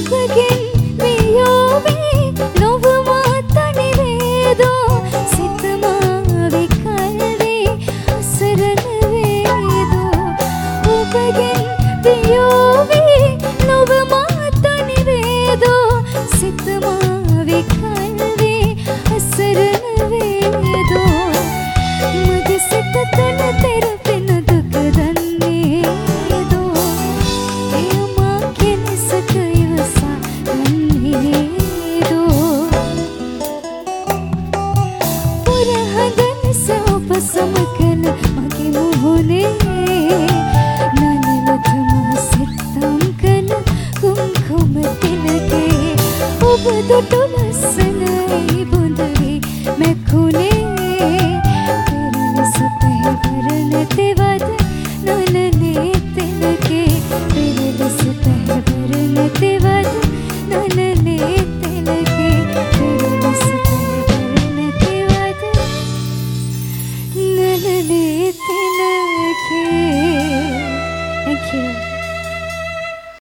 ඔබගෙන් වියෝවේ නොව මාතනි වේදෝ සිත මා විකල්වේ අසරණ වේදෝ ඔබගෙන් වියෝවේ නොව මාතනි වේදෝ සිත මා විකල්වේ අසරණ වේදෝ මගේ සිත තුළ තෙරපෙන දුක දන්නේ දෝ එය මා කෙලෙසක ඉවසා ගන්නේ දෝ පුරහඳ ලෙස ඔබ සමකල මගේ මුහුණේ නනලත මා සිතම් කල කුම්කුම තිලකේ ඔබ දුටු